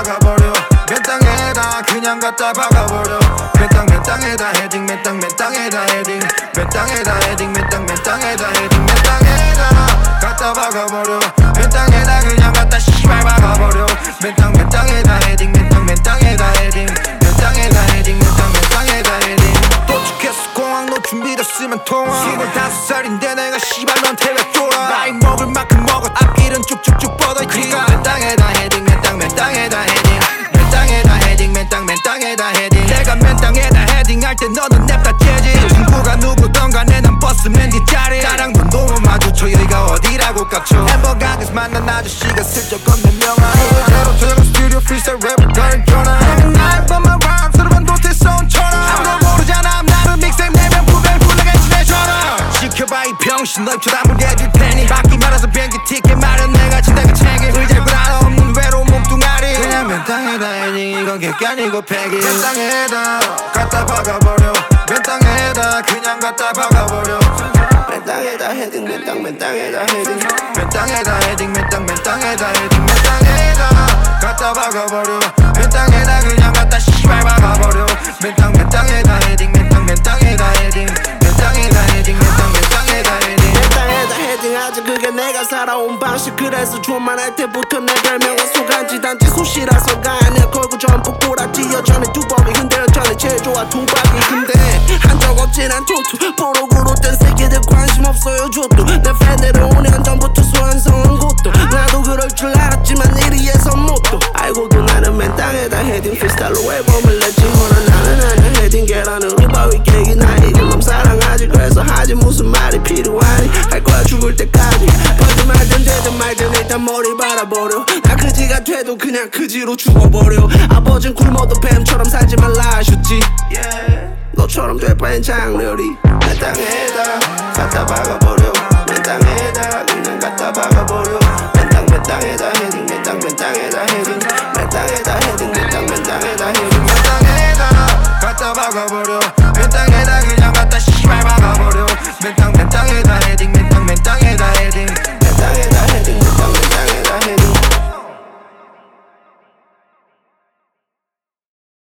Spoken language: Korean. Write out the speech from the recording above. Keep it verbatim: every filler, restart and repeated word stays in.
박아버려 맨 땅에다 그냥 갖다 박아버려 맨 땅 맨 땅에다 헤딩 맨 땅 맨 땅에다 헤딩 맨 땅에다 헤딩 맨 땅 맨 땅에다 헤딩 맨 땅에다 갖다 박아버려 맨 땅에다 그냥 갖다 씨발 박아버려 맨 땅 맨 땅에다 헤딩 맨 땅 맨 땅에다 헤딩 맨 땅에다 헤딩 맨 땅 맨 땅에다 헤딩 도착했어 공항 너 준비됐으면 통화 스물다섯 살인데 내가 씨발 너한테 왜 쫄아 나이 먹을 만큼 먹어 앞길은 쭉쭉쭉 뻗어있지 맨 땅에다 헤딩 맨 땅 맨 땅에다 헤딩 맨 땅에다 헤딩 맨 땅 맨 땅에다 헤딩 내가 맨 땅에다 헤딩할 때 너는 냅다 깨지 친구가 누구던 간에 난 버스 맨 뒷자리 나랑 너무 마주쳐 여기가 어디라고 깝쳐 햄버거 가게에서 만난 아저씨가 슬쩍 건넨 명함 제로 들어간 스튜디오 프리스타일 랩을 가린 전화 날 밤만 람 서로만 도태서 온 천하 아무도 모르잖아 나는 믹스테이프 내면 부벨 굴러가지 내 전화 시켜봐 이 병신 너 입술 아무리 해줄 테니 바퀴 말아서 비행기 티켓 마련 내가 진작에 챙겨 의자고 하나 없는 외로운 몸뚱아리 그냥 맨 땅에다 헤딩 이건 객기 아니고 패기 맨 땅에다 갖다 박아버려 맨 땅에다 그냥 갖다 박아버려 맨 땅에다 헤딩 맨 땅 맨 땅에다 헤딩 맨 땅에다 헤딩 맨 땅 맨 땅에다 헤딩 맨 땅에다 갖다 박아버려 맨 땅에다 그냥 갖다 씨발 박아버려 맨 땅 맨 땅에다 헤딩 맨 땅 맨 땅에다 헤딩 맨 땅에다 헤딩 맨 땅 맨 땅에다 헤딩 맨 땅에다 헤딩하지 그게 내가 살아온 방식 그래서 주말할 때부터 내 별명은 소간지 단지 수시라서가 아니야 걸고 전부 꼬라지여 전에 두벅이 흔들어 전에 제일 좋아 두박이 근데 한 적 없진 난 투투 보록으로 뜬 새끼들 관심 없어요 줘도 내 팬들은 오 년 전부터 소환성한 곳도 나도 그럴 줄 알았지만 이리에서 못도 알고도 나는 맨 땅에다 헤딩 프리스타일로 앨범을 냈지 허나 나는 아니야 헤딩 계란으로 바위 깨기 나 이런 놈 사랑하지 그래서 하지 무슨 말이 필요하니 할 거야 죽을 때까지 거짓말든 되든 말든 일단 머리 바라버려 나 그지가 돼도 그냥 그지로 죽어버려 아버진 굶어도 뱀처럼 살지 말라 하셨지 yeah. 너처럼 될 바엔 장렬히 맨 땅에다 갖다 박아버려 맨 땅에다 그냥 갖다 박아버려 맨 땅 맨 땅에다